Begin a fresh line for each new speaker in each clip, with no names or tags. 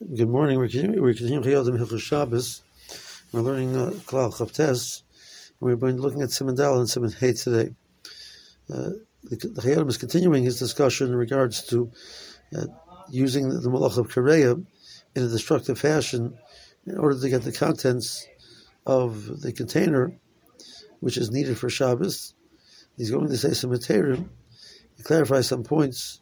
Good morning. We're continuing Chiyodim Hilchos Shabbos. We're learning Klal Chavtes, and we're going looking at Siman Dal and Siman Hey today. The Chiyodim is continuing his discussion in regards to using the Malach of Kareya in a destructive fashion in order to get the contents of the container, which is needed for Shabbos. He's going to say some Materim, clarify some points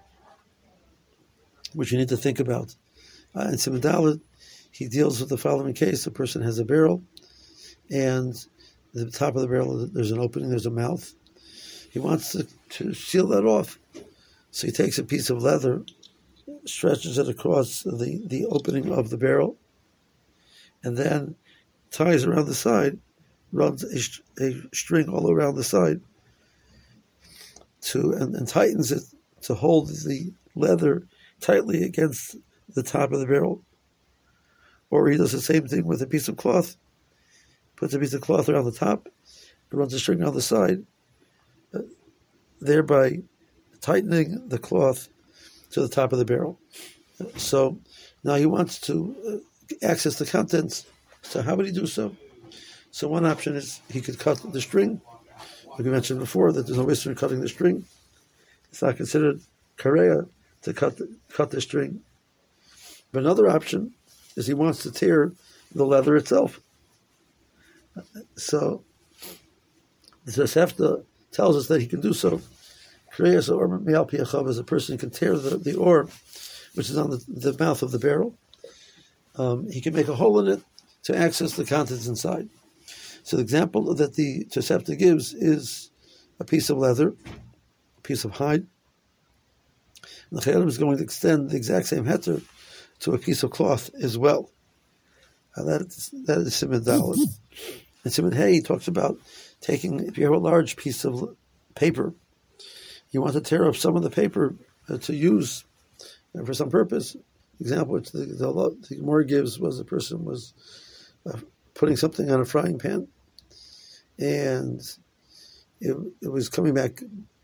which you need to think about. In Siman Daled, he deals with the following case. A person has a barrel, and at the top of the barrel there's an opening, there's a mouth. He wants to seal that off. So he takes a piece of leather, stretches it across the opening of the barrel, and then ties around the side, runs a string all around the side, and tightens it to hold the leather tightly against the top of the barrel. Or he does the same thing with a piece of cloth, puts a piece of cloth around the top, and runs a string on the side, thereby tightening the cloth to the top of the barrel. So now he wants to access the contents. So how would he do so? So one option is he could cut the string. Like we mentioned before, that there's no issue in cutting the string. It's not considered kareya to cut the string. But another option is he wants to tear the leather itself. So the Tosefta tells us that he can do so. Kreyas or me'al pi achav is a person who can tear the ore, which is on the mouth of the barrel. He can make a hole in it to access the contents inside. So the example that the Tosefta gives is a piece of leather, a piece of hide. And the Chayyim is going to extend the exact same heter to a piece of cloth as well. That is Siman Daled. And Siman Hey, he talks about taking, if you have a large piece of paper, you want to tear up some of the paper to use for some purpose. The example which the Gemara gives was a person was putting something on a frying pan, and it was coming back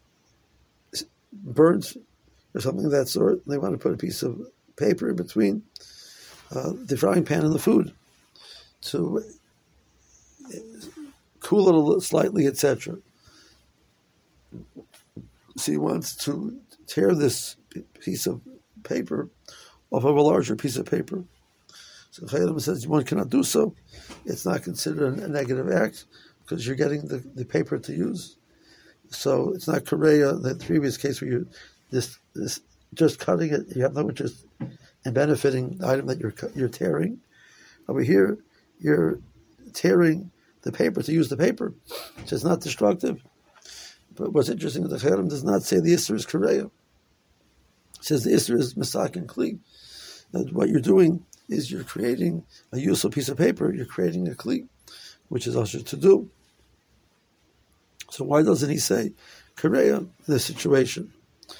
burnt or something of that sort, and they want to put a piece of paper in between the frying pan and the food to cool it a little slightly, etc. So he wants to tear this piece of paper off of a larger piece of paper. So Chayyim says one cannot do so. It's not considered a negative act because you're getting the paper to use. So it's not kareya, the previous case where you this just cutting it, you have no interest in benefiting the item that you're tearing. Over here, you're tearing the paper to use the paper. So it's not destructive. But what's interesting is the Chayyim does not say the Isser is kareya. It says the Isser is misak and kli. That what you're doing is you're creating a useful piece of paper, you're creating a kli, which is also to do. So why doesn't he say kareya in this situation?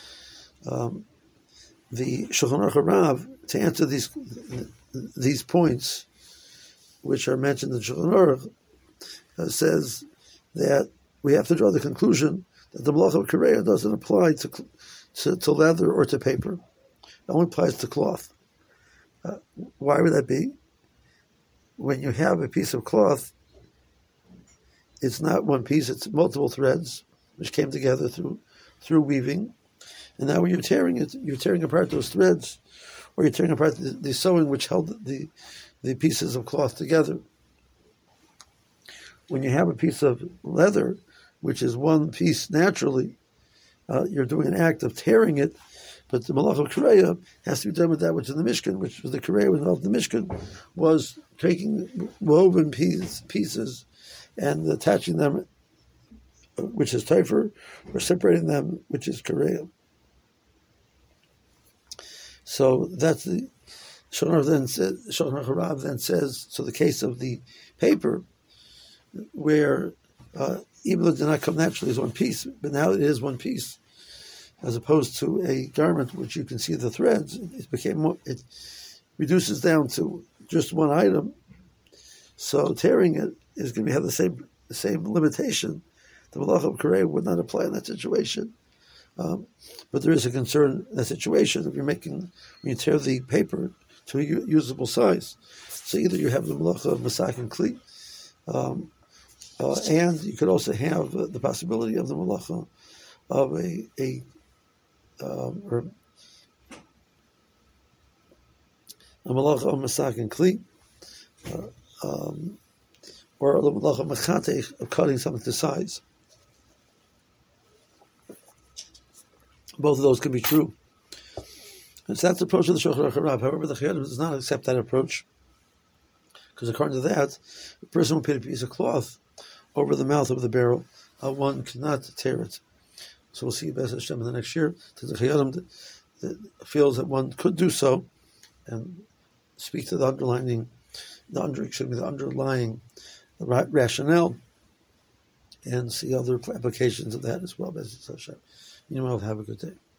The Shulchan Aruch Rav, to answer these points, which are mentioned in Shulchan Aruch, says that we have to draw the conclusion that the Malach of Kareya doesn't apply to leather or to paper. It only applies to cloth. Why would that be? When you have a piece of cloth, it's not one piece, it's multiple threads which came together through weaving. And now when you're tearing it, you're tearing apart those threads, or you're tearing apart the sewing which held the pieces of cloth together. When you have a piece of leather, which is one piece naturally, you're doing an act of tearing it, but the Malach of Kareya has to be done with that which is in the Mishkan, which was the Kareya involved in the Mishkan, was taking woven pieces and attaching them, which is Taifer, or separating them, which is Kareya. So that's the Shulchan Aruch then says, so the case of the paper, where even though it did not come naturally as one piece, but now it is one piece, as opposed to a garment which you can see the threads, it reduces down to just one item. So tearing it is going to have the same limitation. The Malach of Kareya would not apply in that situation. But there is a concern in that situation if when you tear the paper to a usable size. So either you have the malacha of masak and kli, and you could also have the possibility of the malacha of a malacha of masak and kli, or the malacha mechatech of cutting something to size. Both of those can be true. And so that's the approach of the Shulchan Aruch Harav. However, the Chayyim does not accept that approach, because according to that, a person will put a piece of cloth over the mouth of the barrel. One cannot tear it. So we'll see Be'ez Hashem in the next year. The Chayyim feels that one could do so and speak to the underlying rationale, and see other applications of that as well. Be'ez Hashem. You know, have a good day.